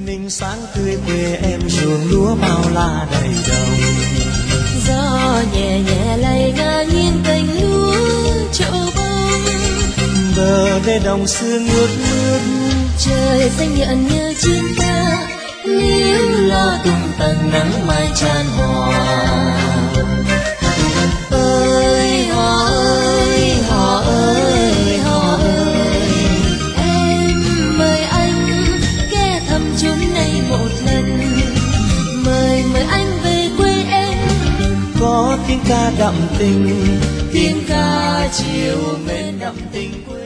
ninh sáng tươi quê em ruộng lúa bao la đầy đồng. Gió nhẹ nhẹ lay ngang nghiêng cành lúa trổ bông. Bờ đê đồng xưa ngước nước, Trời xanh nhợn như chim ca, liễu lo tung tầng nắng mai tràn hòa. Ơi họ ơi, họ ơi, họ ơi, em mời anh ghé thăm chốn này một lần. Mời anh về quê em, có tiếng ca đậm tình, tiếng ca chiều mến đậm tình quê.